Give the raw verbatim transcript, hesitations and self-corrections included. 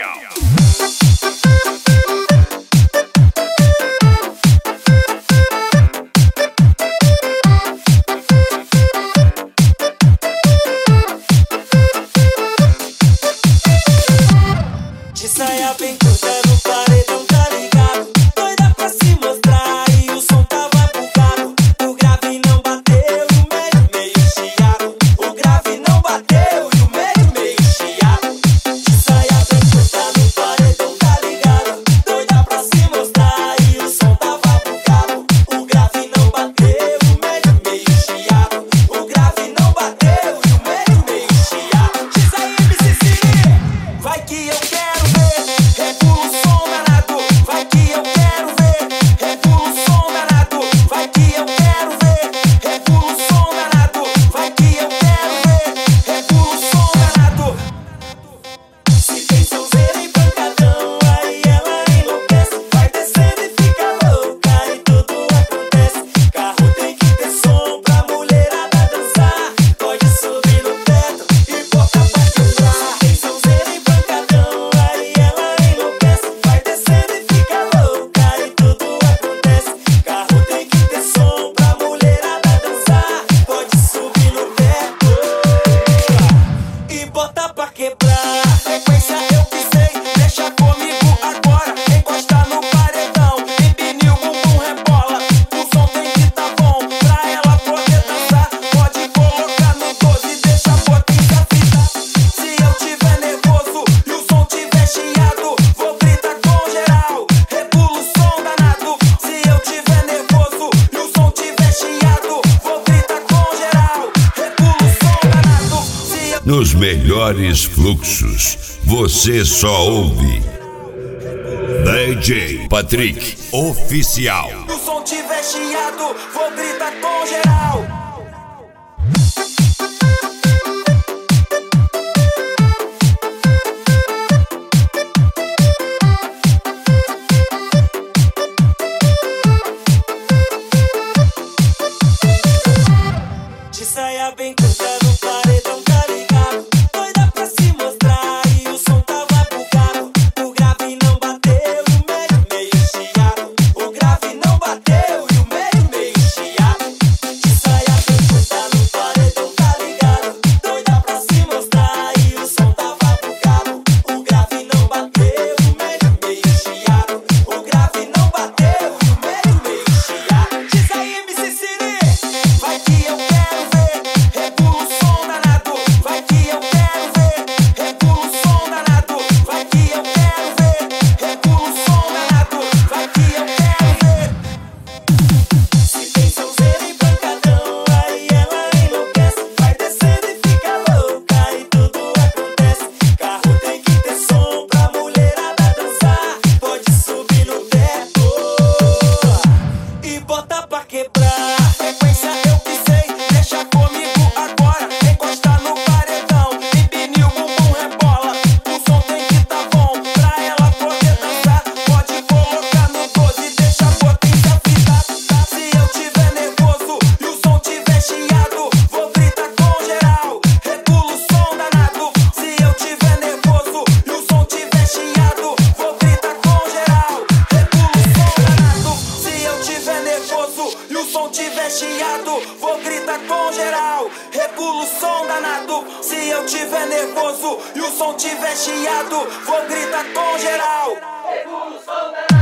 De saia bem curta no paredão, tá ligado? Doida pra se mostrar e o som tava bugado. O grave não bateu e o meio meio chiado. O grave não bateu e o meio meio chiado. De saia bem curta no paredão, tá ligado? Doida pra se mostrar e o som tava bugado. O grave não bateu e o meio meio chiado. O grave não bateu e o meio meio chiado. Diz aí, M C Cine, vai que eu quero. Regula o som danado, vai que eu quero ver. Regula o som danado, vai que eu quero ver. Regula o som danado, vai que eu quero ver. Regula o som danado. Se tem sonzeira e pancadão, aí ela enlouquece. Vai descendo e fica louca e tudo acontece. Carro tem que ter som pra mulherada dançar. Pode subir no teto e botar pra quebrar. Se tem sonzeira e pancadão, aí ela vai descendo e fica louca e tudo acontece. Carro tem que ter som pra mulherada dançar. Pode subir no teto e botar pra quebrar. Frequência eu pisei, deixa comigo agora. Encosta no paredão, empine o bumbum, rebola. O som tem que tá bom pra ela poder dançar. Pode colocar no doze, deixa a boquinha fita. Se eu tiver nervoso e o som tiver chiado, vou gritar com geral. Regula o som danado. Se eu tiver nervoso e o som tiver chiado, vou gritar com geral. Regula o som danado. Se eu... Nos melhores fluxos, você só ouve D J Patrick Oficial. Se o som tiver chiado, vou gritar com geral. De saia bem curta no paredão, tá ligado? Doida pra se mostrar e o som tava bugado. O grave não bateu e o meio meio chiado. O grave não bateu e o meio meio chiado. De saia bem curta no paredão, tá ligado? Doida pra se mostrar e o som tava bugado. O grave não bateu e o meio meio chiado. O grave não bateu e o meio meio chiado. Diz aí, M C Cine, vai que eu quero ver. Regula o som danado, vai que eu quero ver. Regula o som danado, vai que eu quero ver. Regula o som danado, vai que eu quero ver. Se tem sonzeira e pancadão, aí ela enlouquece. Vai descendo e fica louca e tudo acontece. Carro tem que ter som pra mulherada dançar. Pode subir no teto e botar pra quebrar. Frequência eu pisei, deixa comigo agora. Encosta no paredão, empine o bumbum, rebola. O som tem que tá bom pra ela poder dançar. Pode colocar no doze, deixa a boquinha fita. Se eu tiver nervoso e o som tiver chiado, vou gritar com geral. Regula o som danado. Se eu tiver nervoso e o som tiver chiado, vou gritar com geral. Regula o som danado. Se eu tiver nervoso e o som tiver chiado, vou gritar com geral. Regula o som danado. Se eu tiver nervoso e o som tiver chiado, vou gritar com geral. Regula o som danado.